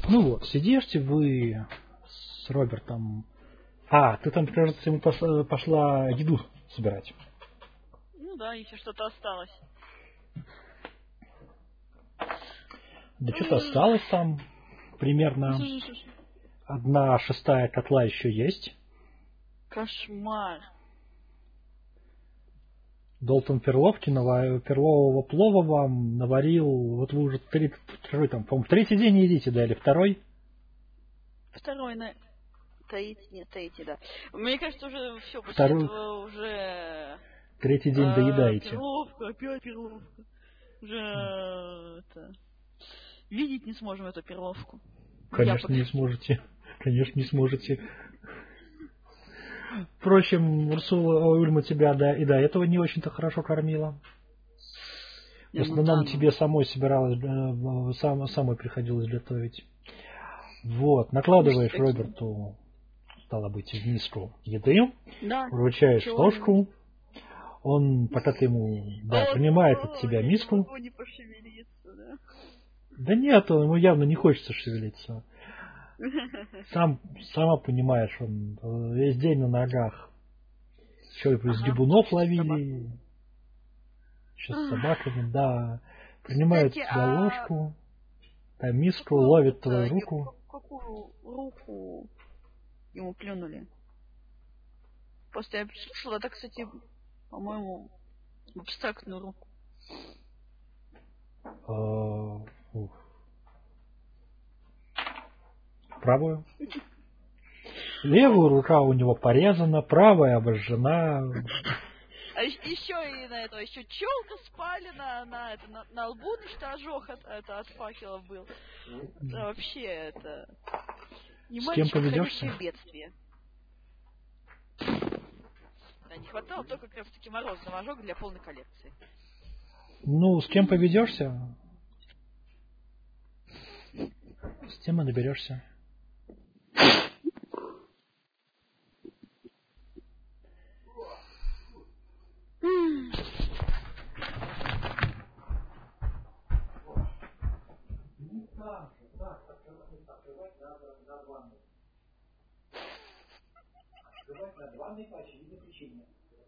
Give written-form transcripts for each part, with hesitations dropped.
Ну вот, сидишьте вы с Робертом. А, ты там, кажется, ему пошла еду собирать. Ну да, еще что-то осталось. Да что-то осталось там. Примерно 1/6 котла еще есть. Кошмар. Долтон перлового плова вам наварил. Вот вы уже по-моему, третий день едите, да, или второй? Второй на... Третий, да. Мне кажется, уже все, после Второй... этого уже... Третий день доедаете. Перловка, опять перловка. Уже это... Видеть не сможем эту перловку. Конечно, не сможете. Конечно, не сможете. Впрочем, Ульма тебя и до этого не очень-то хорошо кормила. В основном тебе самой собиралась, самой приходилось готовить. Вот, накладываешь Роберту, стало быть, в миску еды, да. вручаешь ложку, он, пока ты ему принимает от тебя миску. Не пошевелиться, да? Да нет, ему явно не хочется шевелиться. Сама понимаешь, он весь день на ногах. Еще и из гибунов ловили. Сейчас с собаками, да. Принимает у тебя ложку, миску, ловит твою руку. Какую руку ему плюнули? Просто я слушала, это, кстати, по-моему, в абстрактную руку. Правую. Левая рука у него порезана, правая обожжена. А еще и на это, еще челка спалена, на лбу, что ожог от факела был. Да, вообще это... С кем поведешься? Бедствие. Да, не хватало только как раз таки морозного ожога для полной коллекции. Ну, с кем поведешься? С тем и наберешься. Открывать над ванной по очевидной причине.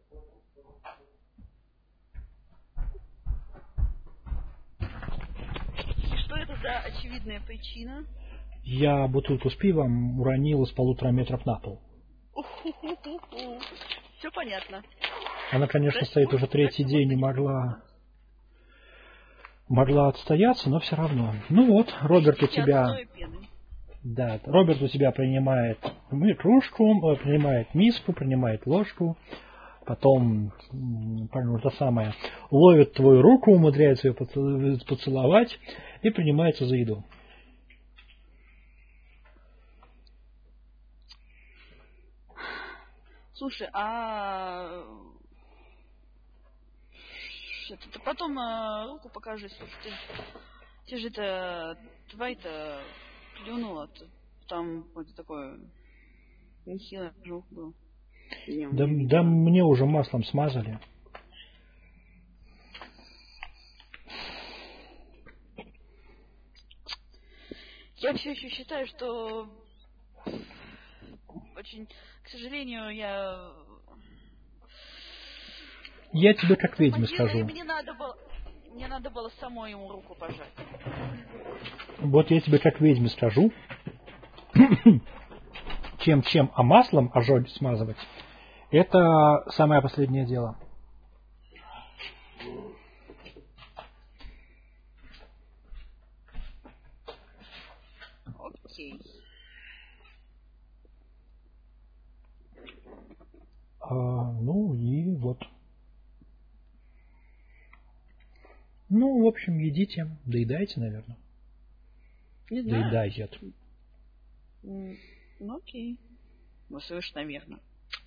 И что это за очевидная причина? Я бутылку с пивом уронил с 1,5 метра на пол. Все понятно. Она, конечно, стоит уже третий день и могла отстояться, но все равно. Ну вот, Роберт у тебя... Да, Роберт у тебя принимает кружку, принимает миску, принимает ложку, потом то самое, ловит твою руку, умудряется ее поцеловать и принимается за еду. Слушай, а ты потом руку покажи, слушай, ты же это тварь-то плюнула, там вот такой нехилый ожог был. Да мне уже маслом смазали. Я все еще считаю, что очень, к сожалению, Я тебе как ведьме скажу. Мне надо было самой ему руку пожать. Вот я тебе как ведьме скажу. Чем, а маслом ожоги смазывать, это самое последнее дело. Окей. Ну и вот. Ну, в общем, едите, доедайте, наверное. Не знаю. Доедайте. Ну, окей. Ну, совершенно верно.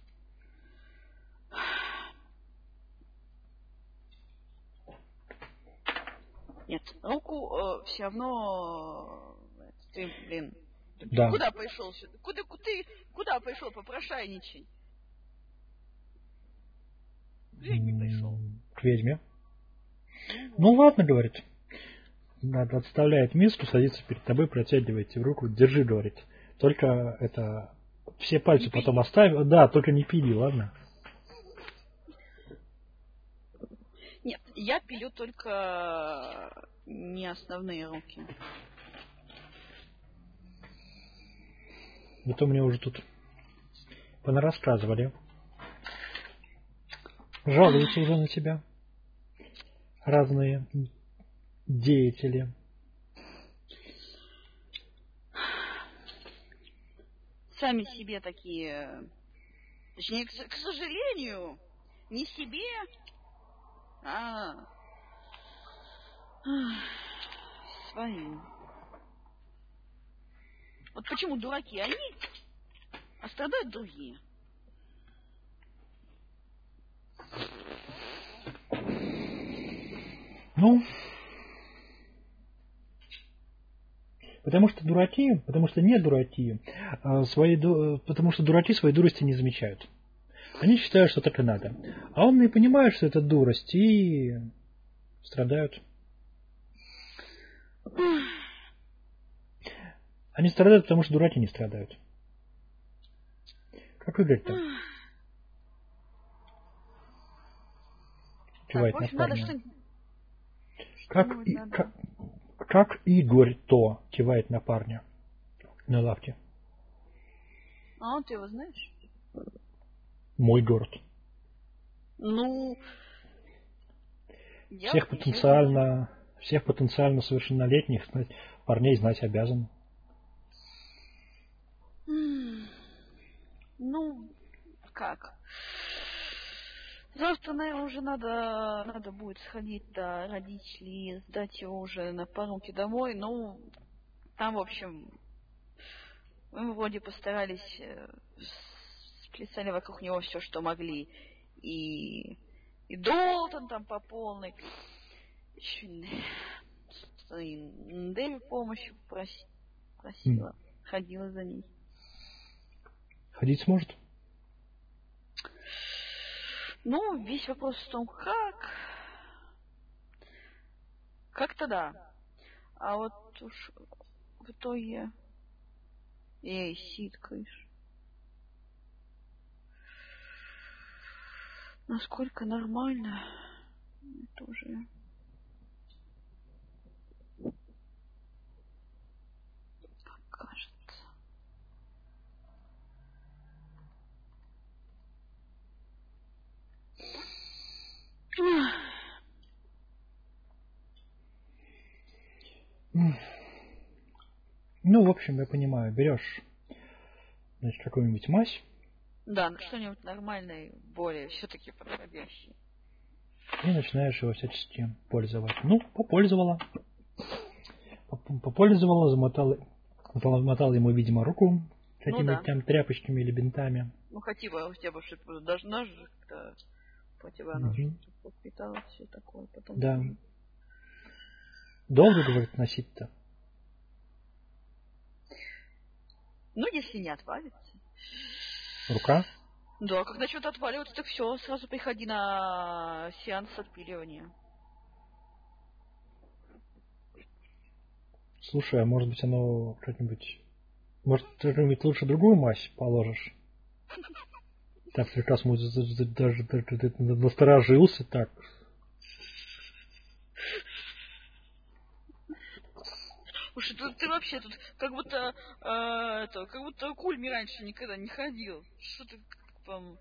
Нет, руку все равно ты, блин. Да. Куда пошел? Куда пошел попрошайничать? К ведьме пришел. К ведьме. Ну ладно, говорит. отставляет миску, садится перед тобой, протягивает тебе руку, держи, говорит. Только это... Все пальцы Не потом пили. оставь. Да, только не пили, ладно? Нет, я пилю только не основные руки. Это мне уже тут понарассказывали. Жалуются уже на тебя. Разные деятели. Сами себе такие... Точнее, к сожалению, не себе, а своим. Вот почему дураки они, а страдают другие. Ну, потому что не дураки, потому что дураки своей дурости не замечают. Они считают, что так и надо. А умные понимают, что это дурость, и страдают. Они страдают, потому что дураки не страдают. Как Игорь-то? Кивает на парня. Как Игорь-то кивает на парня на лавке. А ты его знаешь? Мой город. Ну, Всех потенциально совершеннолетних парней знать обязан. Ну, как? Завтра, наверное, уже надо будет сходить до родителей, сдать его уже на поруки домой. Ну, там, в общем, мы вроде постарались, сплясали вокруг него все, что могли. И Долтон там по полной. Еще и Дэви помощи просила. Ходила за ней. Ходить сможет? Ну, весь вопрос в том, как. Как-то да. А вот уж в итоге... Эй, ситкаешь. Насколько нормально, это уже... Кажется. Ну, в общем, я понимаю, берешь, значит, какую-нибудь мазь. Да, что-нибудь нормальное, более все-таки подходящее. И начинаешь его всячески пользовать. Ну, попользовала, замотала ему, видимо, руку какими-то там тряпочками или бинтами. Ну, хотя бы что-то, даже нож как-то противонож, подпиталось, все такое. Потом да. Долго, говорит, носить-то? Ну, если не отвалится. Рука? Да, когда что-то отваливается, так все, сразу приходи на сеанс отпиливания. Слушай, а может быть оно что-нибудь... Может, что-нибудь лучше другую мазь положишь? Так, приказ мой даже насторожился так. Слушай, ты вообще тут как будто как будто Кульми раньше никогда не ходил. Что ты там...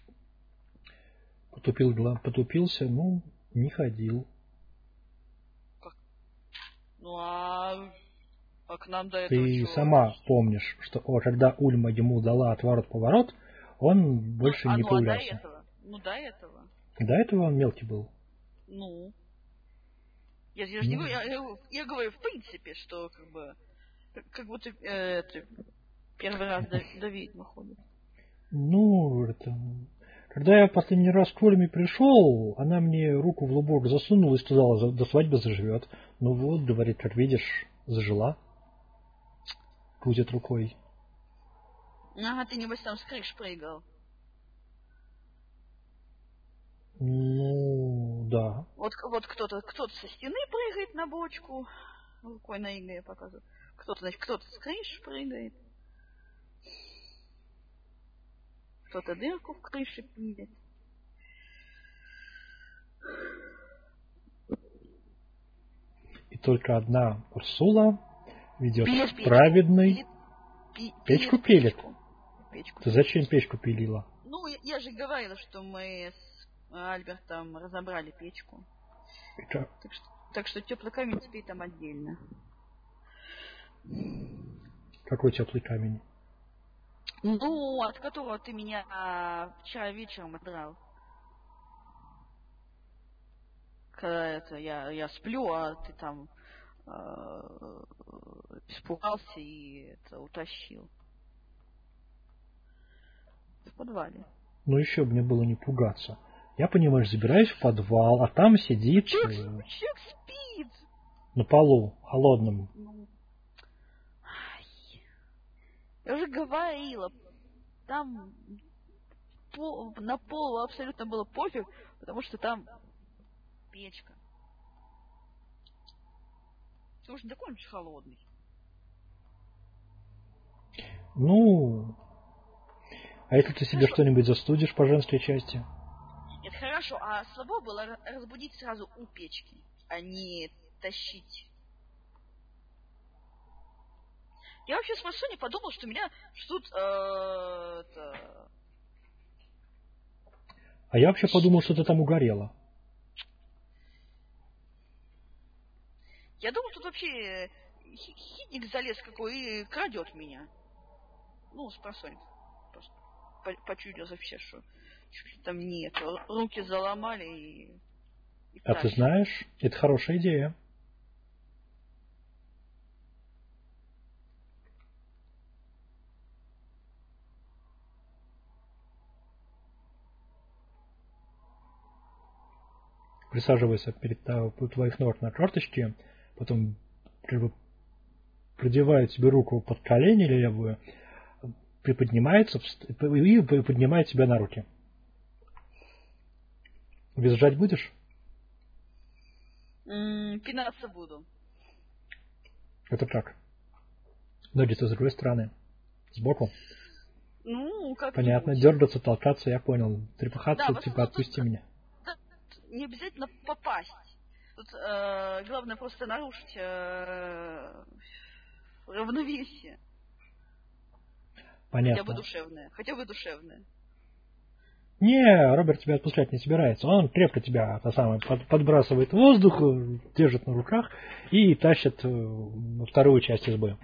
Потупился, ну, не ходил. Как? Ну а к нам до этого Ты чего? сама помнишь, что когда Ульма ему дала отворот-поворот, он больше не появлялся. До этого. До этого он мелкий был. Ну. Я же не говорю, я говорю в принципе, что как будто первый раз до ведьмы ходит. Ну, когда я последний раз к Ульме пришел, она мне руку в лобок засунула и сказала, до свадьбы заживет. Ну вот, говорит, как видишь, зажила. Крутит рукой. Ага, ты небось там с крыш прыгал. Ну, да. Вот кто-то со стены прыгает на бочку, рукой на Игоря показываю. Кто-то с крыши прыгает. Кто-то дырку в крыше пилит. И только одна Урсула ведет праведный... Печку пилит? Ты зачем печку пилила? Ну, я же говорила, что мы с Альбертом разобрали печку. Так что теплый камень теперь там отдельно. Какой теплый камень? Ну, от которого ты меня вчера вечером отдрал. Когда это я сплю, а ты там испугался и это утащил. В подвале. Ну еще мне было не пугаться. Я, понимаешь, забираюсь в подвал, а там сидит... Человек спит! На полу, холодном. Я уже говорила, там на пол абсолютно было пофиг, потому что там печка. Ты уже такой уж холодный. Ну, а если ты себе что-нибудь застудишь по женской части? Нет, хорошо, а слабо было разбудить сразу у печки, а не тащить. Я вообще с Масони подумал, что меня ждут А я вообще подумал, что ты там угорела. Я думал, тут вообще хитник залез какой и крадет меня. Ну, с просонья. Просто почудился вообще, что чуть там нет. Руки заломали и а ты знаешь, это хорошая идея. Присаживайся перед твоих ног на карточке, потом продевает тебе руку под колени левую, приподнимается и поднимает тебя на руки. Визжать будешь? Пинаться буду. Это как? Ноги-то с другой стороны. Сбоку? Ну, как понятно. Дергаться, толкаться, я понял. Трепыхаться, да, типа отпусти меня. Да, не обязательно попасть. Тут главное просто нарушить равновесие. Понятно. Хотя бы душевное. Не, Роберт тебя отпускать не собирается. Он крепко тебя подбрасывает в воздух, держит на руках и тащит во вторую часть избы.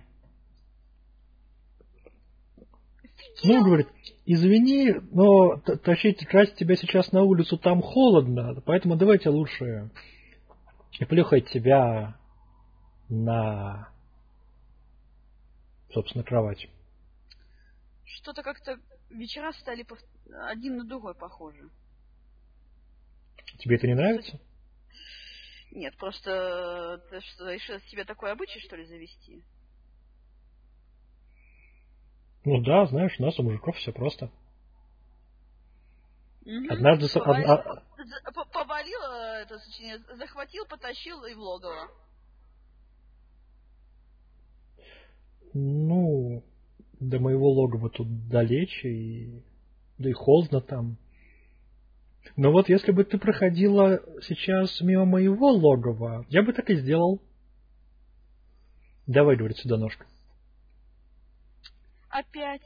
Ну, говорит, извини, но тащить тебя сейчас на улицу там холодно, поэтому давайте лучше плюхать тебя на, собственно, кровать. Что-то как-то вечера стали один на другой похожи. Тебе это не нравится? Нет, просто ты что, решил себе такой обычай, что ли, завести? Ну да, знаешь, у нас у мужиков все просто. Угу. Однажды... Повалил это сочинение, захватил, потащил и в логово. Ну, до моего логова тут далече, да и холодно там. Но вот если бы ты проходила сейчас мимо моего логова, я бы так и сделал. Давай, говорит, сюда ножка. Опять?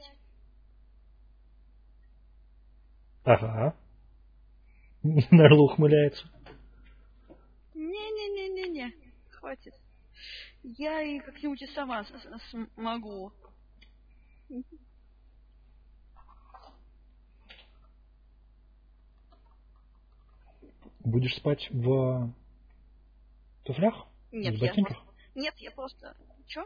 Ага. Нарло ухмыляется. Не-не-не-не-не. Хватит. Я и как-нибудь и сама смогу. Будешь спать в туфлях? Нет, в ботинках? я просто... Чё?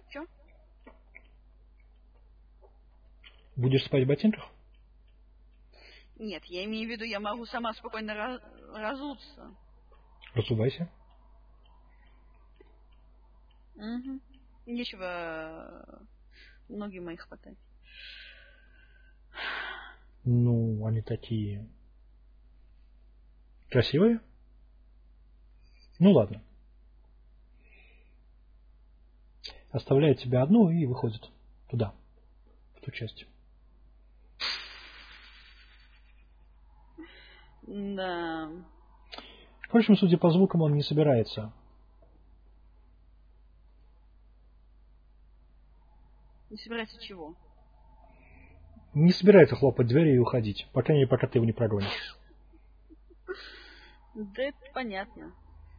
Будешь спать в ботинках? Нет, я имею в виду, я могу сама спокойно разуться. Разувайся. Угу. Нечего ноги мои хватать. Ну, они такие... красивые? Ну ладно. оставляет тебя одну и выходит туда, в ту часть. Да. Впрочем, судя по звукам, он не собирается. Не собирается чего? Не собирается хлопать дверью и уходить. По крайней мере, пока ты его не прогонишь. Да, это понятно.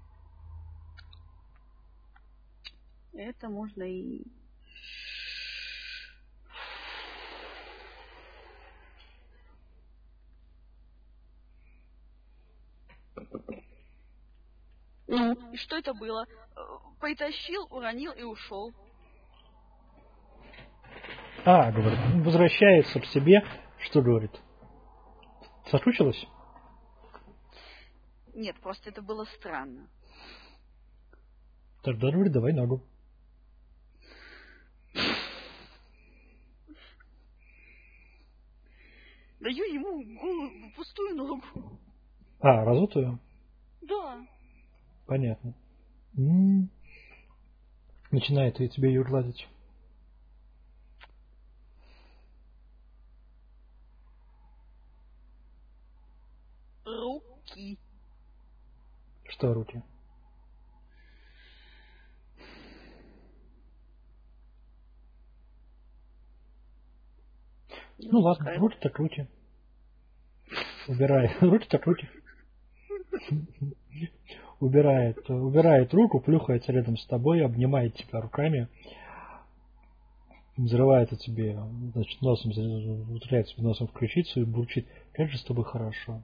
Это можно и... Ну, и что это было? Притащил, уронил и ушел. Говорит, возвращается к себе. Что говорит? Соскучилась? Нет, просто это было странно. Тогда говорит, давай ногу. Даю ему голую, пустую ногу. Разутую? Да. Понятно. Начинает и тебе ее гладить. Руки. Что руки? Ну ладно, руки так руки. Убирай. Руки так руки. Убирает руку, плюхается рядом с тобой, обнимает тебя руками, взрывает тебе, значит, носом, ударяет тебе носом в ключицу и бурчит: как же с тобой хорошо.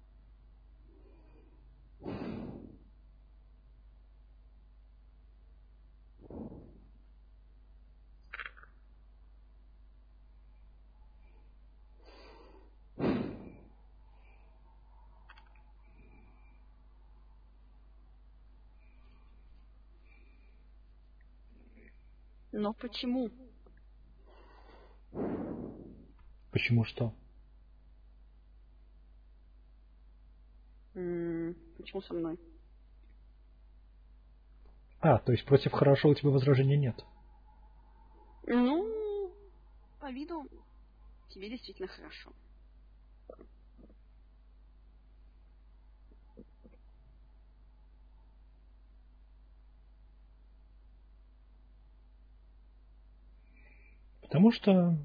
Но почему? Почему что? Почему со мной? То есть против хорошо у тебя возражений нет? Ну, по виду тебе действительно хорошо. Потому что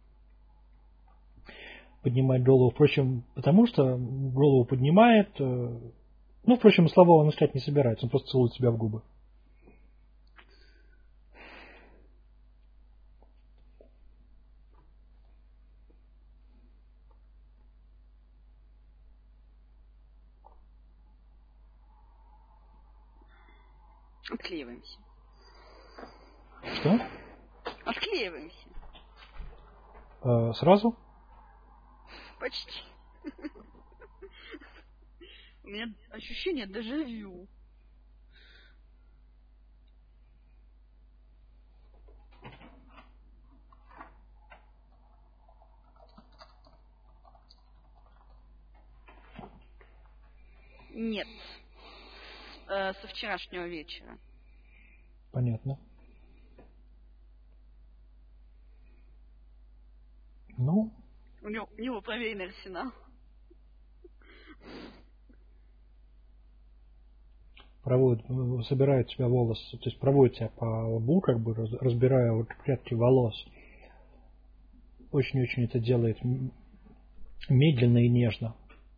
поднимает голову, впрочем, потому что голову поднимает, впрочем, слова он искать не собирается, он просто целует тебя в губы. Отклеиваемся. Что? Отклеиваемся. Сразу? Почти. У меня ощущение дежавю. Нет. Со вчерашнего вечера. Понятно. У него проверенный арсенал. Собирает тебя волосы, то есть проводит тебя по лбу, как бы разбирая вот прядки волос. Очень-очень это делает медленно и нежно.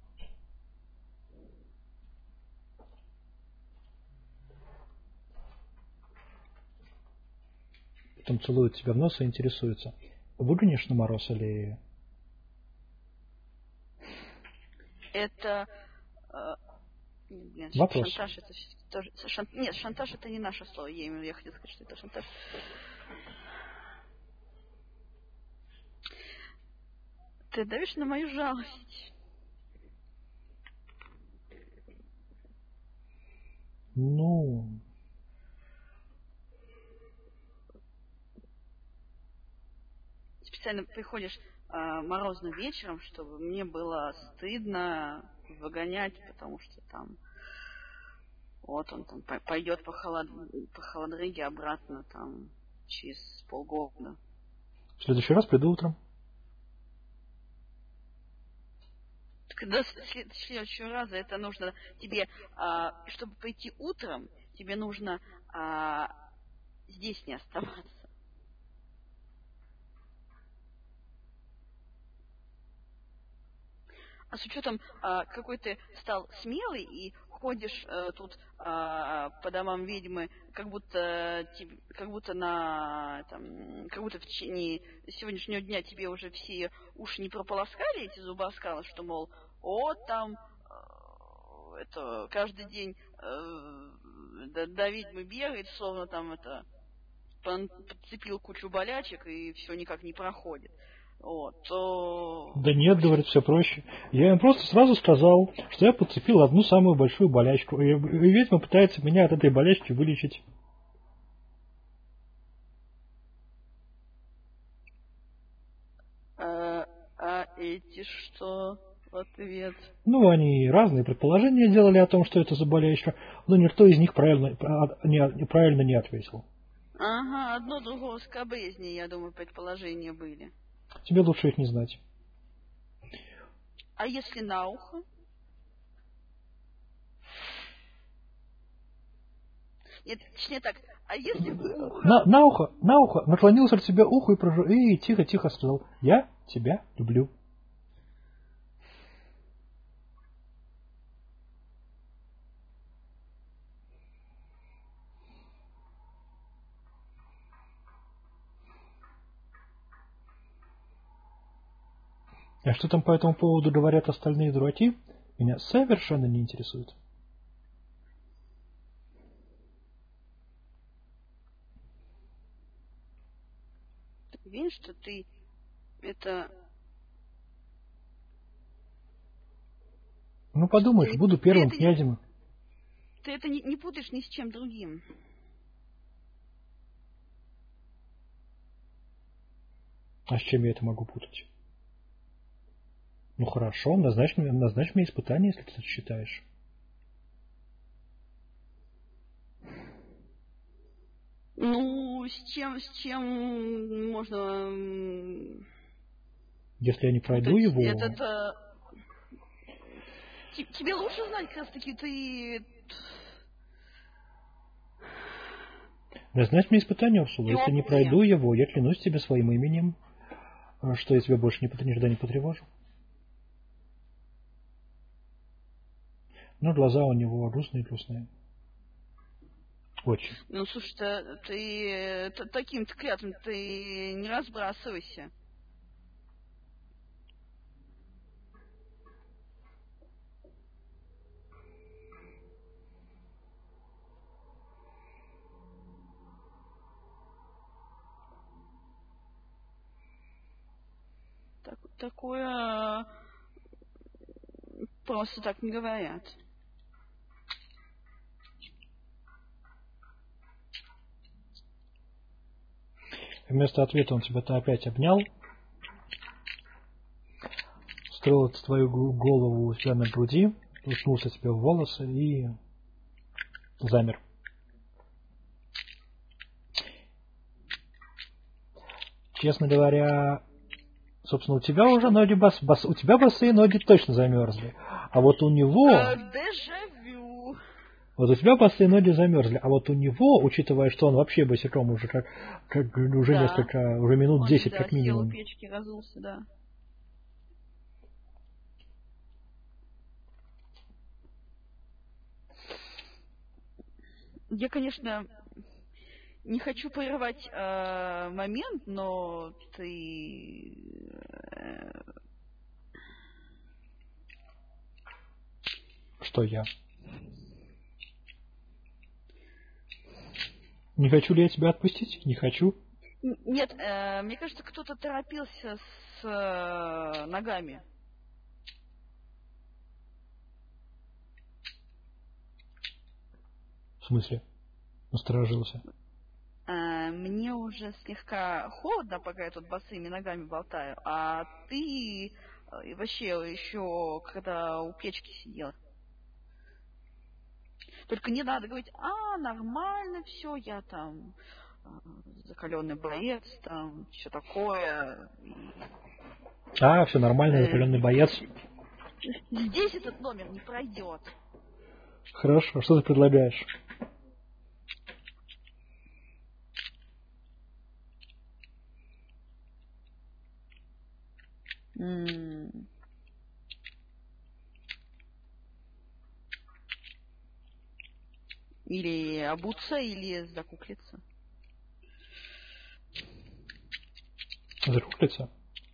Потом целует тебя в нос и интересуется: выгонишь на мороз или... Это... Вопрос. Шантаж это тоже... Нет, шантаж это не наше слово. Я хотела сказать, что это шантаж. Ты давишь на мою жалость. Специально приходишь морозным вечером, чтобы мне было стыдно выгонять, потому что там вот он там пойдет по холодрыге обратно там через полгода. В следующий раз приду утром. Когда следующего раза это нужно тебе, чтобы пойти утром, тебе нужно здесь не оставаться. А с учетом, какой ты стал смелый и ходишь тут по домам ведьмы, как будто в течение сегодняшнего дня тебе уже все уши не прополоскали, эти зубоскалы, что, мол, там это каждый день до ведьмы бегает, словно там подцепил кучу болячек и все никак не проходит. Да нет, говорит, все проще. Я им просто сразу сказал, что я подцепил одну самую большую болячку. И ведьма пытается меня от этой болячки вылечить. А эти что в ответ? Ну, они разные предположения делали о том, что это за болячка, но никто из них правильно не ответил. Ага, одно другого скабрезнее, я думаю, предположения были. Тебе лучше их не знать. А если на ухо? Нет, точнее так, а если в ухо? На ухо наклонился к тебе ухо и тихо-тихо сказал: я тебя люблю. А что там по этому поводу говорят остальные дураки, меня совершенно не интересует. Ты уверен, что ты это... Ну, подумаешь, буду первым князем. Ты это не путаешь ни с чем другим. А с чем я это могу путать? Ну хорошо, назначь мне испытание, если ты так считаешь. Ну, с чем можно... Если я не пройду его... Тебе лучше знать, как раз таки ты... Назначь мне испытание, Урсула. Если не пройду его, я клянусь тебе своим именем, что я тебя больше никогда не потревожу. Но глаза у него грустные. Очень. Ну, слушай, ты таким-то клятвом ты не разбрасывайся. Такое просто так не говорят. Вместо ответа он тебя-то опять обнял, строил твою голову у себя на груди, уткнулся тебе в волосы и замер. Честно говоря, собственно, у тебя уже ноги у тебя босые ноги точно замерзли. А вот у него... Дежавю. Вот у тебя босые ноги замерзли, а вот у него, учитывая, что он вообще босиком уже уже уже минут 10 как минимум. Сел у печки, разулся, да. Я, конечно, не хочу прерывать момент, но ты... Что я? Не хочу ли я тебя отпустить? Не хочу. Нет, мне кажется, кто-то торопился с ногами. В смысле? Насторожился. Мне уже слегка холодно, пока я тут босыми ногами болтаю, а ты вообще еще когда у печки сидела. Только не надо говорить: нормально все, я там закаленный боец, там все такое. Все нормально, закаленный боец. Здесь этот номер не пройдет. Хорошо, что ты предлагаешь? Или обуться, или закуклиться. Закуклиться?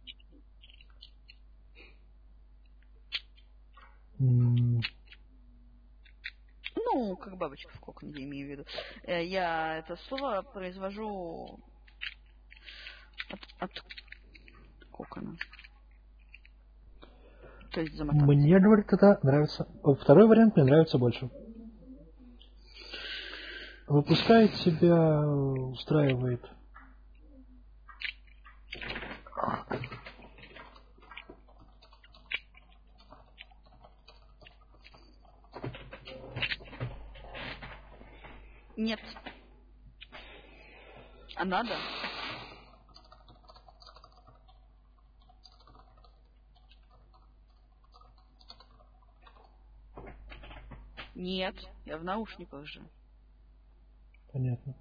Ну, как бабочка в коконе, я имею в виду. Я это слово произвожу от кокона. То есть замотаться. Мне, говорит, это нравится. Второй вариант мне нравится больше. Выпускает себя, устраивает. Нет. А надо? Нет, я в наушниках же. Понятно.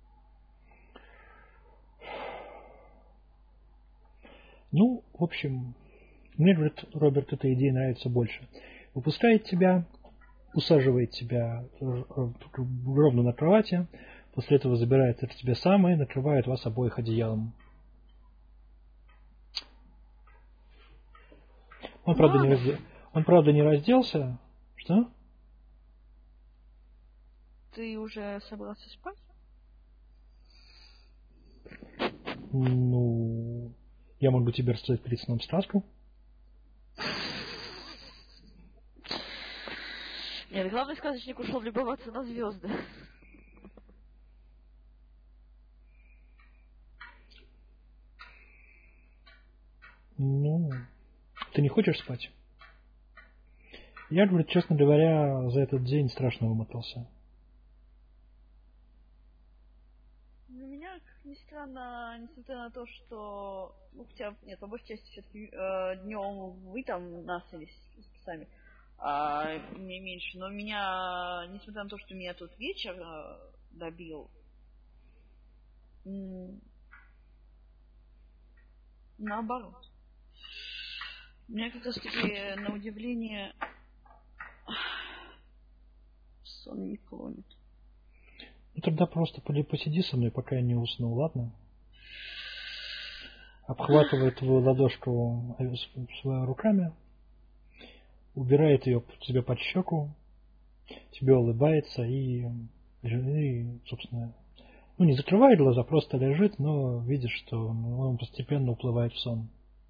Ну, в общем, мне, говорит, Роберт, эта идея нравится больше. Выпускает тебя, усаживает тебя ровно на кровати, после этого забирает от тебя сам и накрывает вас обоих одеялом. Он, правда, не разделся. Что? Ты уже собрался спать? Ну, я могу тебе рассказать перед сном сказку. Нет, главный сказочник ушел любоваться на звезды. Ну, ты не хочешь спать? Я, говорю, честно говоря, за этот день страшно вымотался. У меня, как ни странно, несмотря на то, что... Ну, хотя, нет, по большей части все-таки днем вы там насылись с псами, мне меньше. Но меня, несмотря на то, что меня тут вечер добил, наоборот. Меня как раз таки, на удивление, сон не клонит. Ну тогда просто посиди со мной, пока я не усну, ладно? Обхватывает твою ладошку своими руками, убирает ее тебе под щеку, тебе улыбается и, собственно, ну не закрывает глаза, просто лежит, но видишь, что он постепенно уплывает в сон.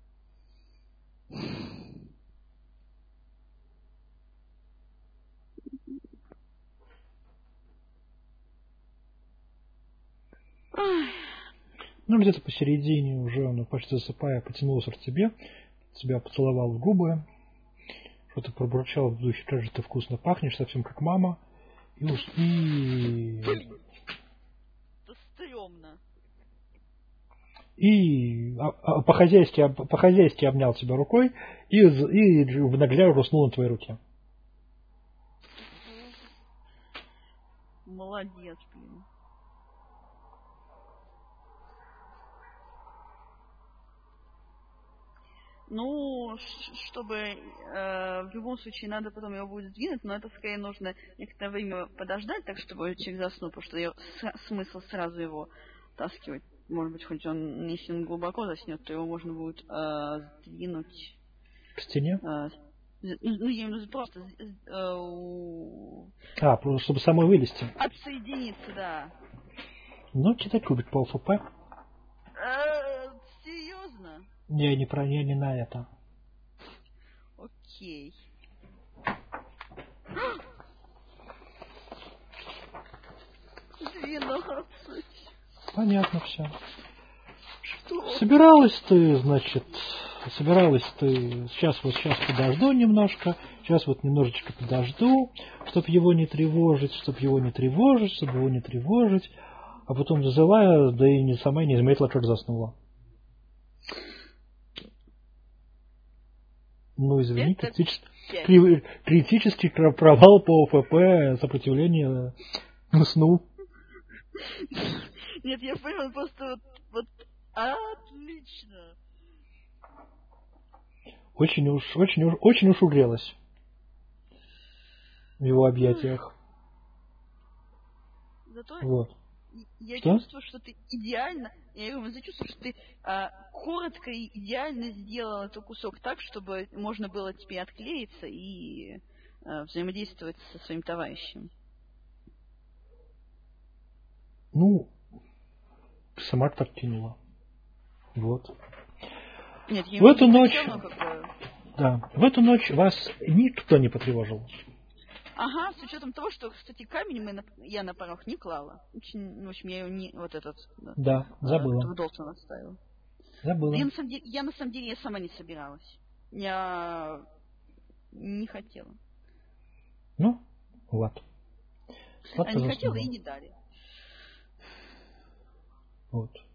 Ну, где-то посередине уже он, почти засыпая, потянулся к тебе, тебя поцеловал в губы, что-то пробурчал в духе, как же ты вкусно пахнешь, совсем как мама, и... Это стрёмно. И по-хозяйски обнял тебя рукой и в нагляд уснул на твоей руке. Молодец, блин. Ну, чтобы в любом случае надо потом его будет сдвинуть, но это скорее нужно некоторое время подождать, так чтобы человек заснул, потому что смысл сразу его таскивать. Может быть, хоть он, если он глубоко заснет, то его можно будет сдвинуть. К стене? Ну, я имею в виду просто... просто чтобы самой вылезти. Отсоединиться, да. Ну, читай кубик по ЛФП. Серьезно? Не на это. Окей. 12. Понятно все. Что? Собиралась ты, сейчас подожду немножко, сейчас вот немножечко подожду, чтобы его не тревожить, А потом зазывая, да и сама не заметила, как заснула. Ну, извини, критический провал по ОФП, сопротивление сну. Нет, я понял, просто вот отлично. Очень уж угрелась в его объятиях. Зато вот. Я чувствую, что ты идеально, я чувствую, что ты коротко и идеально сделал этот кусок так, чтобы можно было тебе отклеиться и взаимодействовать со своим товарищем. Ну, сама так тянула. Вот. Нет, я в эту ночь, в эту ночь вас никто не потревожил. Ага, с учетом того, что, кстати, камень я на порог не клала. В общем, я ее не... Вот этот... Да, забыла. Долтон оставила. Забыла. Я на самом деле я сама не собиралась. Я не хотела. Ну, вот. Я не хотела и не дали. Вот.